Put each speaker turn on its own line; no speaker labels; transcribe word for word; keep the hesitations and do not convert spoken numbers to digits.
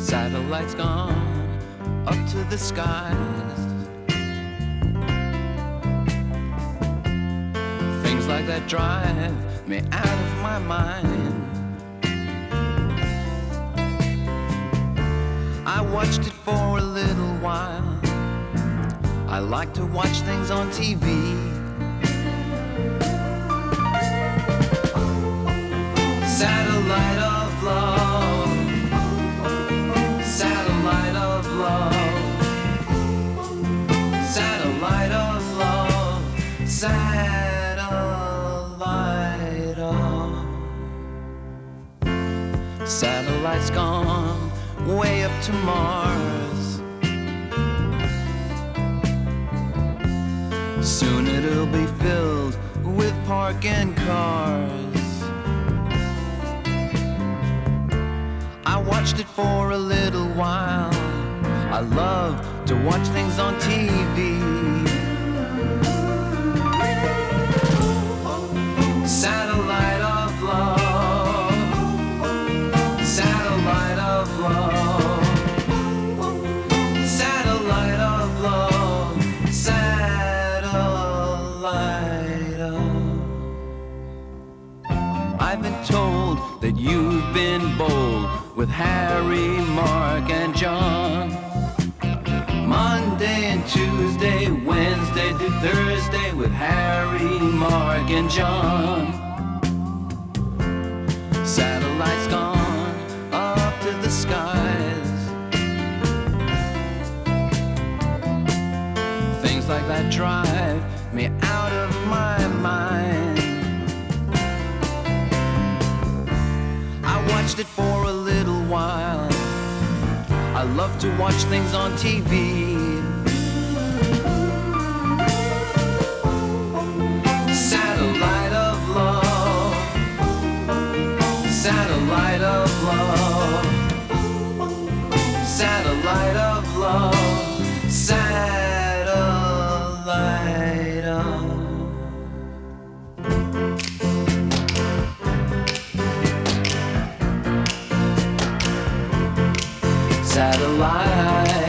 Satellites gone up to the skies. Things like that drive me out of my mind. I watched it for a little while. I like to watch things on T V. Satellite of love, satellite of love, satellite of love, satellite of. Satellites gone way up to Mars. Soon it'll be filled with parking cars. I watched it for a little while. I love to watch things on T V. Satellite of love, satellite of love, satellite of love, satellite of. I've been told that you've been bold with Harry, Mark, and John. Monday and Tuesday, Wednesday to Thursday with Harry, Mark, and John. Satellites gone up to the skies. Things like that drive me out of my mind. I watched it for a little while. I love to watch things on T V. Satellite of love, satellite of love, satellite of love, satellite of. Satellite